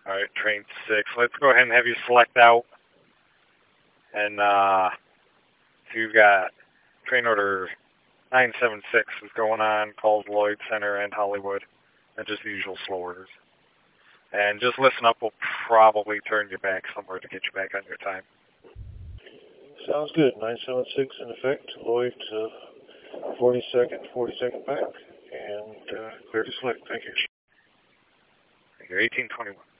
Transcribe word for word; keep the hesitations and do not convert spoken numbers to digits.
Alright, train six. Let's go ahead and have you select out. And, uh, so you've got train order nine seven six is going on, calls Lloyd Center and Hollywood. And just the usual slow orders. And just listen up, we'll probably turn you back somewhere to get you back on your time. Sounds good. nine seven six in effect. Lloyd, uh, forty-second, forty-second back. And uh, clear to select. Thank you. You're eighteen twenty-one.